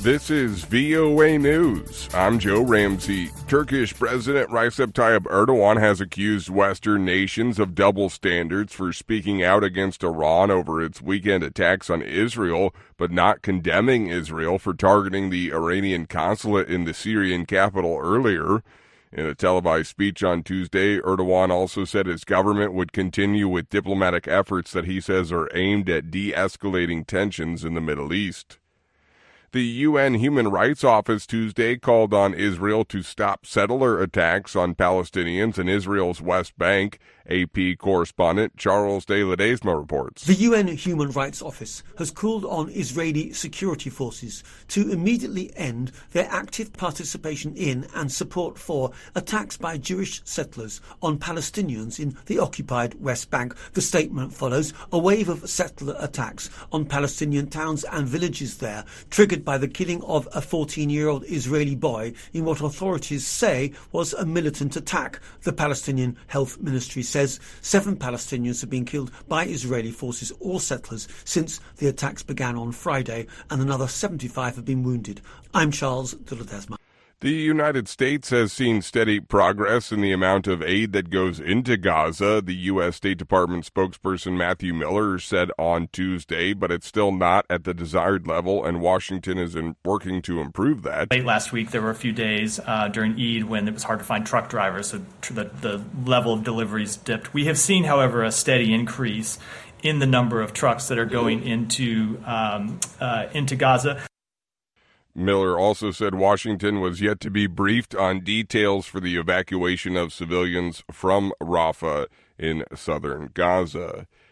This is VOA News. I'm Joe Ramsey. Turkish President Recep Tayyip Erdogan has accused Western nations of double standards for speaking out against Iran over its weekend attacks on Israel, but not condemning Israel for targeting the Iranian consulate in the Syrian capital earlier. In a televised speech on Tuesday, Erdogan also said his government would continue with diplomatic efforts that he says are aimed at de-escalating tensions in the Middle East. The UN Human Rights Office Tuesday called on Israel to stop settler attacks on Palestinians in Israel's West Bank. AP correspondent Charles de Ledesma reports. The UN Human Rights Office has called on Israeli security forces to immediately end their active participation in and support for attacks by Jewish settlers on Palestinians in the occupied West Bank. The statement follows a wave of settler attacks on Palestinian towns and villages there, triggered by the killing of a 14-year-old Israeli boy in what authorities say was a militant attack. The Palestinian Health Ministry says 7 Palestinians have been killed by Israeli forces or settlers since the attacks began on Friday, and another 75 have been wounded. I'm Charles de Ledesma. The United States has seen steady progress in the amount of aid that goes into Gaza, the U.S. State Department spokesperson Matthew Miller said on Tuesday, but it's still not at the desired level, and Washington is working to improve that. Late last week, there were a few days during Eid when it was hard to find truck drivers, so the level of deliveries dipped. We have seen, however, a steady increase in the number of trucks that are going into Gaza. Miller also said Washington was yet to be briefed on details for the evacuation of civilians from Rafah in southern Gaza.